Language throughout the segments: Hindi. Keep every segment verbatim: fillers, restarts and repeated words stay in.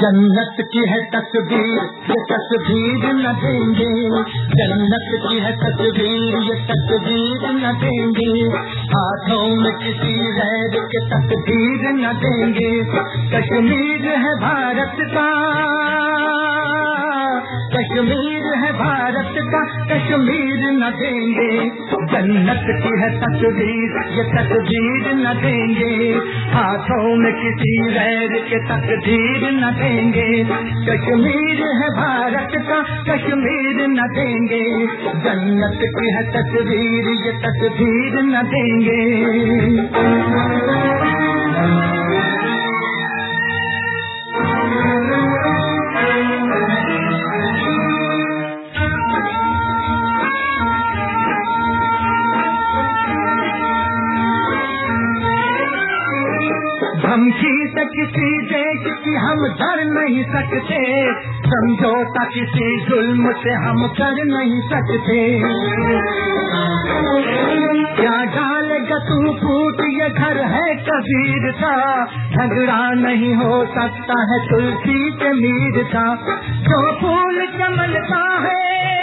जन्नत की है तस्वीर ये तस्वीर न देंगे, जन्नत की है तस्वीर ये तस्वीर न देंगे, हाथों में किसी गैर के तस्वीर न देंगे। कश्मीर है भारत का, कश्मीर है भारत का, कश्मीर न देंगे। जन्नत की है तस्वीर ये तस्वीर न देंगे, हाथों में किसी गैर के तस्वीर न देंगे। कश्मीर है भारत का, कश्मीर न देंगे, जन्नत की है तस्वीर ये तस्वीर न देंगे। धमकी से किसी देश की हम डर नहीं सकते, समझौता किसी जुल्म से हम कर नहीं सकते। क्या डालेगा तू फूट ये घर है कबीर का, झगड़ा नहीं हो सकता है तुलसी के मीर का। जो फूल चमनता है,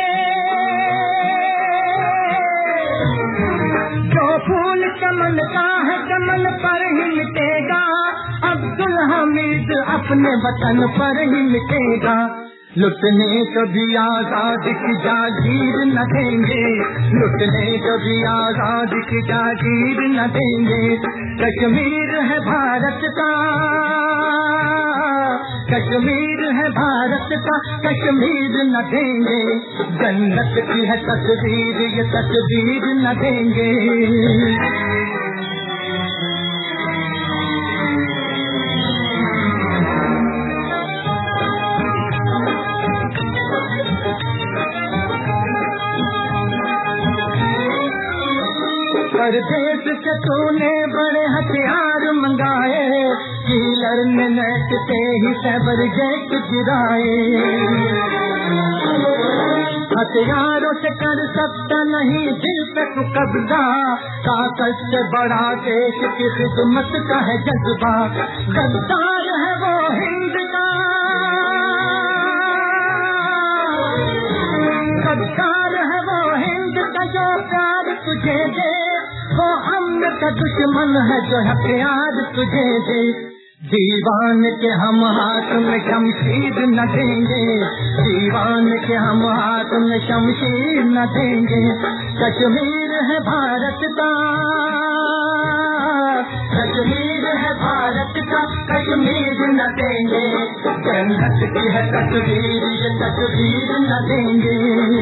जो फूल चमनता है कमल पर ही मिटेगा, अब्दुल हमीद अपने वतन पर ही मिटेगा। लुटने कभी आजाद की जागीर न देंगे, लुटने कभी आजाद की जागीर न देंगे। कश्मीर है भारत का, कश्मीर है भारत का, कश्मीर न देंगे। जन्नत की है तस्वीर ये तस्वीर न देंगे। परदेश से तूने बड़े हथियार मंगाए, कीलर ने नेट से ही सैबर जेट गिराए। हथियारों से कर सकता नहीं दिल पे तू कब्जा, ताकत से बड़ा देश की खिदमत का है जज्बा। गद्दार है वो हिंद का, गद्दार है वो हिंद का जो प्यार तुझे दे, वो अम्न का दुश्मन है जो हथियार तुझे दे। दीवान के हम हाथ में शमशीर न देंगे, दीवान के हम हाथ में शमशीर न देंगे। कश्मीर है भारत का, कश्मीर है भारत का, कश्मीर न देंगे। जन्नत की है तस्वीर ये तस्वीर न देंगे।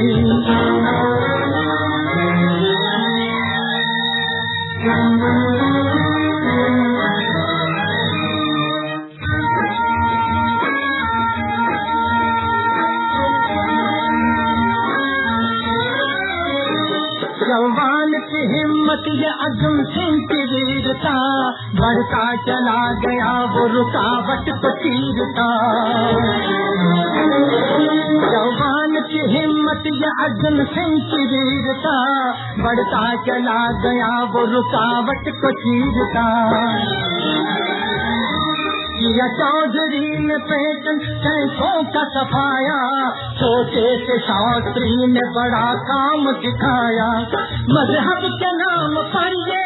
जवान की हिम्मत ये अज़म सिंह की वीरता, बढ़ता चला गया वो रुकावट को चीरता। जवान की हिम्मत ये अज़म सिंह की वीरता, बढ़ता चला गया वो रुकावट को चीरता। या चौधरी ने पेटन सैंसों का सफाया, छोटे से शास्त्री ने बड़ा काम दिखाया। मजहब के नाम पर ये,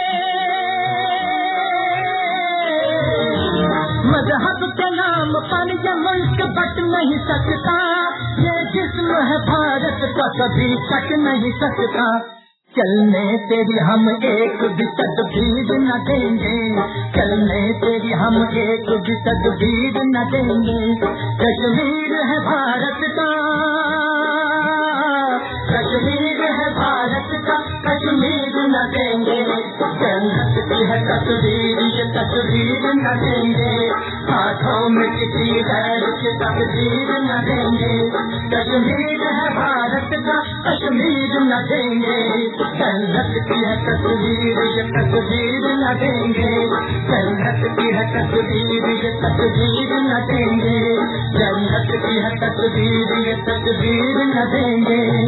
मजहब के नाम पर ये मुल्क बट नहीं सकता, ये जिस्म है भारत का कभी कट नहीं सकता। चलने तेरी हम एक भी तदबीर न देंगे, चलने तेरी हम एक भी तदबीर न देंगे। कश्मीर है भारत का, कश्मीर है भारत का, कश्मीर न देंगे। जन्नत की है तस्वीर ये तस्वीर न देंगे, हाथों में किसी गैर की तस्वीर न देंगे। कश्मीर है भारत का, कश्मीर न देंगे। जन्नत की है तस्वीर ये तस्वीर न देंगे, जन्नत की है तस्वीर ये तस्वीर न देंगे, जन्नत की है तस्वीर ये तस्वीर न देंगे।